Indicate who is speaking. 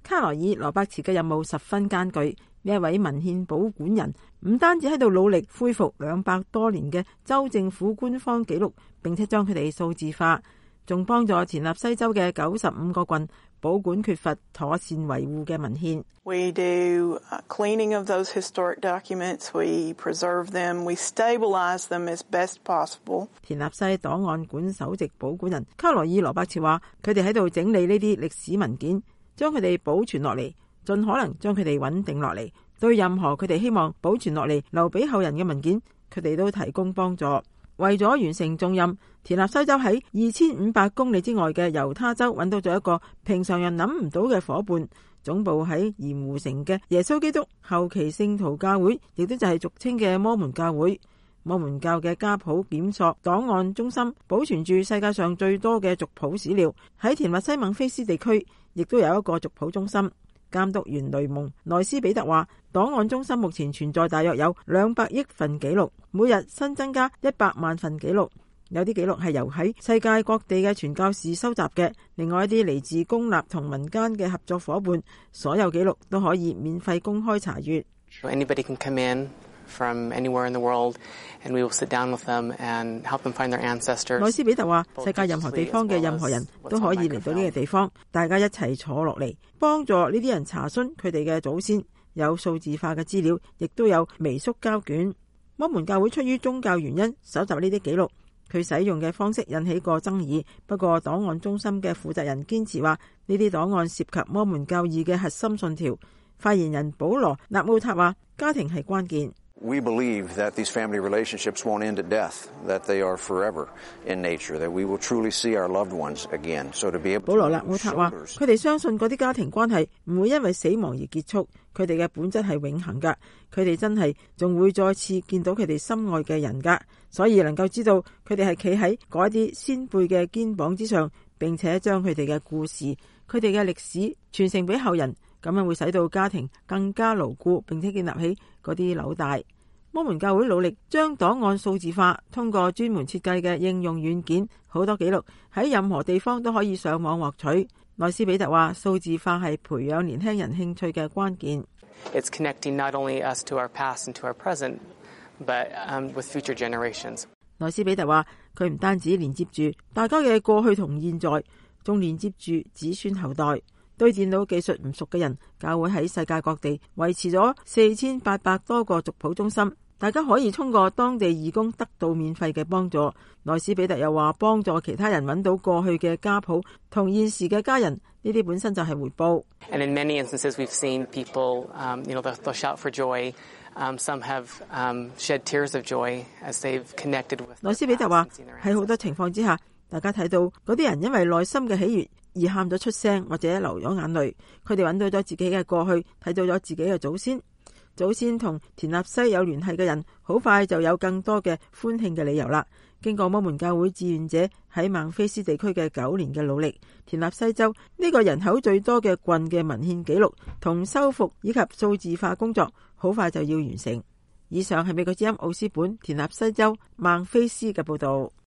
Speaker 1: 卡羅爾·羅伯茨嘅任務十分艱巨，呢一位文獻保管人唔單止喺度努力恢復200多年嘅州政府官方記錄，並且將佢哋數字化，仲幫助田納西州嘅95個郡保管缺乏妥善維護嘅文獻。
Speaker 2: We do cleaning of those historic documents. We preserve them. We stabilize them as best possible.
Speaker 1: 田納西檔案館首席保管人卡羅爾·羅伯茨話，佢哋喺度整理呢啲歷史文件，將佢哋保存落嚟，盡可能將佢哋穩定落嚟。對任何佢哋希望保存落嚟留俾後人嘅文件，佢哋都提供幫助。為咗完成重任，田納西州喺2500公里之外嘅猶他州揾到咗一個平常人諗唔到嘅夥伴，總部喺鹽湖城嘅耶穌基督後期聖徒教會，亦都就係俗稱嘅摩門教會。摩門教嘅家譜檢索檔案中心保存住世界上最多嘅族譜史料，喺田納西孟菲斯地區亦都有一個族譜中心。監督員雷蒙內斯比特話，檔案中心目前存在大約有200億份記錄，每日新增加100萬份記錄。有啲記錄係由喺世界各地嘅傳教士收集嘅，另外一啲嚟自公立同民間嘅合作夥伴，所有記錄都可以免費公開查閱。
Speaker 3: Anybody can come in from anywhere in the world, and we will sit down with them and help them find their ancestors.
Speaker 1: 內斯比特話，世界任何地方嘅任何人都可以嚟到呢個地方，大家一齊坐落嚟，幫助呢啲人查詢佢哋嘅祖先，有數字化嘅資料，亦都有微縮膠卷。摩門教會出於宗教原因搜集呢啲記錄，佢使用嘅方式引起過爭議。不過檔案中心嘅負責人堅持話，呢啲檔案涉及摩門教義嘅核心信條。發言人保羅·納奧塔話，家庭係關鍵。
Speaker 4: We believe that these family relationships won't end at death, that they are forever in nature, that we will truly see our loved ones again. So to be able to
Speaker 1: 保羅納奧塔話，佢哋相信嗰啲家庭關係唔會因為死亡而結束，佢哋嘅本質係永恆噶，佢哋真係仲會再次見到佢哋心愛嘅人噶，所以能夠知道佢哋係企喺嗰啲先輩嘅肩膀之上，並且將佢哋嘅故事、佢哋嘅歷史傳承俾後人。咁樣會使到家庭更加牢固，並且建立起嗰啲紐帶。摩門教會努力將檔案數字化，通過專門設計嘅應用軟件，好多記錄喺任何地方都可以上網獲取。內斯比特話，數字化係培養年輕人興趣嘅關鍵。
Speaker 3: It's connecting not only us to our past and to our present, but with future generations.
Speaker 1: 內斯比特話，佢唔單止連接住大家嘅過去同現在，仲連接住子孫後代。對電腦技術唔熟嘅人，教會喺世界各地維持咗4800多個族譜中心，大家可以通過當地義工得到免費嘅幫助。內斯比特又話，幫助其他人揾到過去嘅家譜同現時嘅家人，呢啲本身就係回報。
Speaker 3: And in many instances, we've seen people, they'll shout for joy. Some have shed tears of joy as they've connected with.
Speaker 1: 內斯比特話，喺好多情況之下，大家睇到嗰啲人因為內心嘅喜悅而喊咗出聲，或者流咗眼淚。佢哋揾到咗自己嘅過去，睇到咗自己嘅祖先。祖先同田納西有聯繫嘅人，好快就有更多嘅歡慶嘅理由啦。經過摩門教會志願者喺孟菲斯地區嘅9年嘅努力，田納西州呢個人口最多嘅郡嘅文獻記錄同修復以及數字化工作，好快就要完成。以上係美國之音奧斯本田納西州孟菲斯嘅報道。